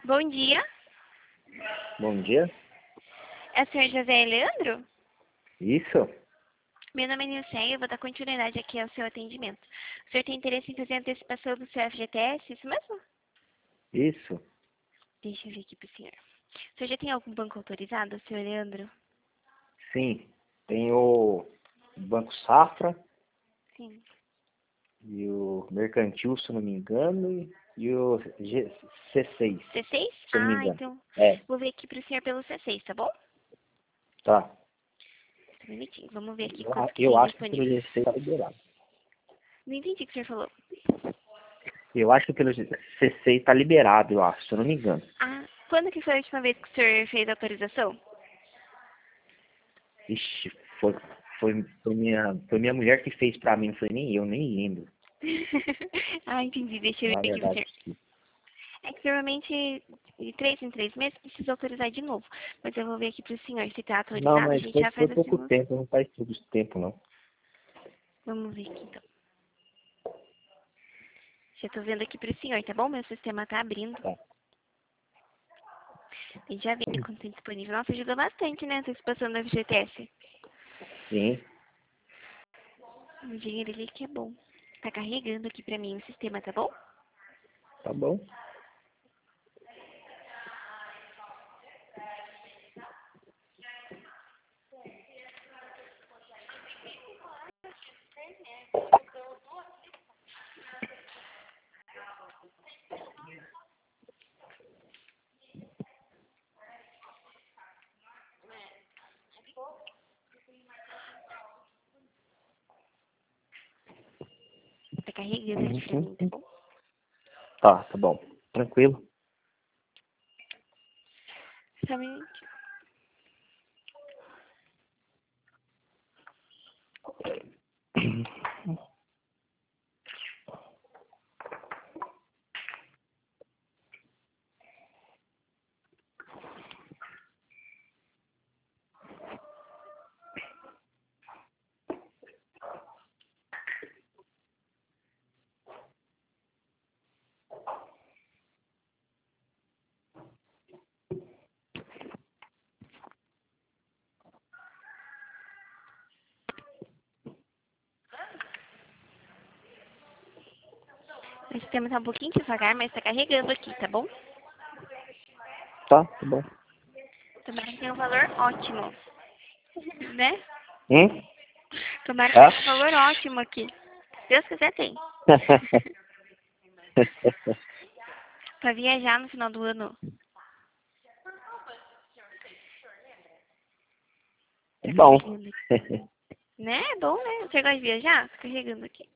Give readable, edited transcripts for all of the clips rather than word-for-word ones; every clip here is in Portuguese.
Bom dia. Bom dia. É o senhor José Leandro? Isso? Meu nome é Nilceia, eu vou dar continuidade aqui ao seu atendimento. O senhor tem interesse em fazer antecipação do seu FGTS, isso mesmo? Isso? Deixa eu ver aqui pro senhor. O senhor já tem algum banco autorizado, senhor Leandro? Sim. Tem o Banco Safra Sim. e o Mercantil, se eu não me engano, e o C6, C6? se eu não me Ah, engano. então É, vou ver aqui pro senhor pelo C6, tá bom? tá. Só um minutinho, vamos ver aqui Eu, quanto que eu tem acho que pelo disponível. G6 tá liberado. Não entendi o que o senhor falou. Eu acho que pelo C6 tá liberado, eu acho, se eu não me engano. Ah, quando que foi a última vez que o senhor fez a autorização? Ixi, foi minha mulher que fez pra mim, não foi nem eu, nem lembro. Ah, entendi, deixa eu ver Na aqui pro verdade, senhor. É que normalmente de 3 em 3 meses precisa autorizar de novo. Mas eu vou ver aqui pro senhor se tá não, autorizado, a mas gente foi, já foi faz a pouco simulação. tempo, não faz todo esse tempo, não. Vamos ver aqui então. Já tô vendo aqui pro senhor, tá bom? Meu sistema tá abrindo. Tá. E já vi quanto tem disponível. Nossa, ajuda bastante, né? Antecipação do FGTS. Sim, O dinheiro ali que é bom. Tá carregando aqui pra mim o sistema, tá bom? tá bom. Tá carregando aqui pra mim, tá bom? Tá bom. Tranquilo. Só um minutinho. O sistema tá um pouquinho devagar, mas tá carregando aqui, tá bom? Tá bom. Tomara que tenha um valor ótimo. Né? Hum? Tomara que Tá? tenha um valor ótimo aqui. Se Deus quiser, tem. Pra viajar no final do ano. Tá Bom. carregando aqui. Né? É bom, né? Você gosta de viajar? Tá carregando aqui.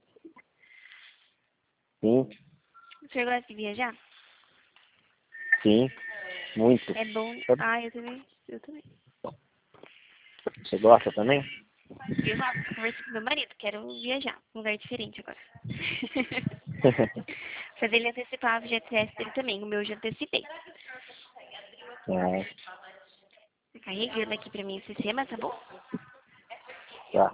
Sim, Você gosta de viajar? sim, muito. É bom. Ah, eu também. Eu também. Você gosta também? Eu conversei com meu marido, quero viajar. Um lugar diferente agora. Fazer ele antecipar o FGTS dele também. O meu eu já antecipei. É, Tá carregando aqui pra mim o sistema, tá bom? tá.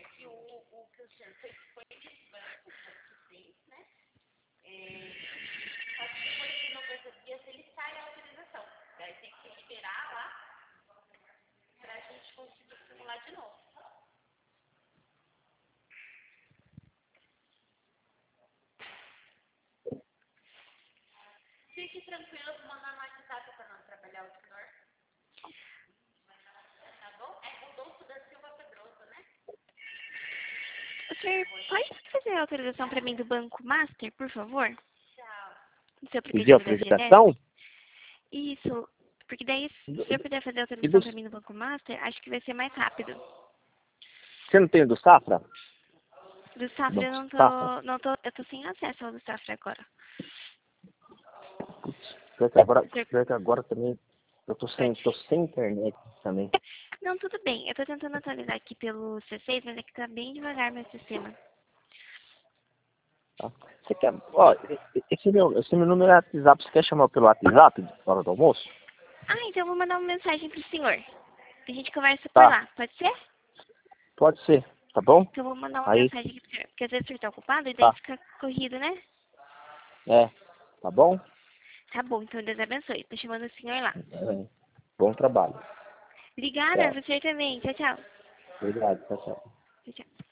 O senhor pode fazer a autorização pra mim do Banco Master, por favor? Do seu Pedir aplicativo da FGTS? autorização? Isso. Porque daí, se o senhor puder fazer a E do, autorização pra mim do Banco Master, acho que vai ser mais rápido. você não tem o do Safra? Do Safra eu Banco Safra? não tô, eu tô sem acesso ao do Safra agora. Pior que agora também eu tô sem internet também. Não, tudo bem. Eu tô tentando atualizar aqui pelo C6, mas é que tá bem devagar meu sistema. Tá? Você quer, ó, esse meu número é WhatsApp, você quer chamar pelo WhatsApp na hora do almoço? Ah, então eu vou mandar uma mensagem pro senhor. A gente conversa por Tá, lá, pode ser? pode ser, tá bom? Então eu vou mandar uma Aí, mensagem aqui pro senhor. Porque às vezes o senhor tá ocupado e daí tá, fica corrido, né? tá bom? Tá bom, então Deus abençoe. Tô chamando o senhor lá. Bom trabalho. Obrigada, Tchau. você também. Tchau, tchau. Obrigado, tchau, tchau. Tchau, tchau.